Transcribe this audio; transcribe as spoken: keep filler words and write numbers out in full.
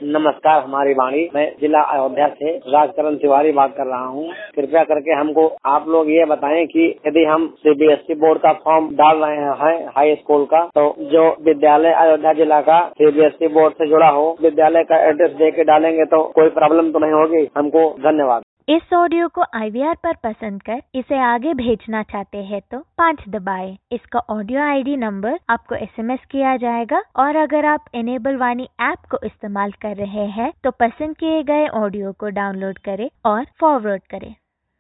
नमस्कार, हमारी वाणी। मैं जिला अयोध्या से राजकरण तिवारी बात कर रहा हूँ। कृपया करके हमको आप लोग ये बताएं कि यदि हम सीबीएसई बोर्ड का फॉर्म डाल रहे हैं हाई स्कूल का, तो जो विद्यालय अयोध्या जिला का सीबीएसई बोर्ड से जुड़ा हो, विद्यालय का एड्रेस दे के डालेंगे तो कोई प्रॉब्लम तो नहीं होगी? हमको धन्यवाद। इस ऑडियो को आई वी आर पर पसंद कर इसे आगे भेजना चाहते हैं तो पाँच दबाएं। इसका ऑडियो आईडी नंबर आपको एसएमएस किया जाएगा और अगर आप इनेबल वाणी ऐप को इस्तेमाल कर रहे हैं तो पसंद किए गए ऑडियो को डाउनलोड करें और फॉरवर्ड करें।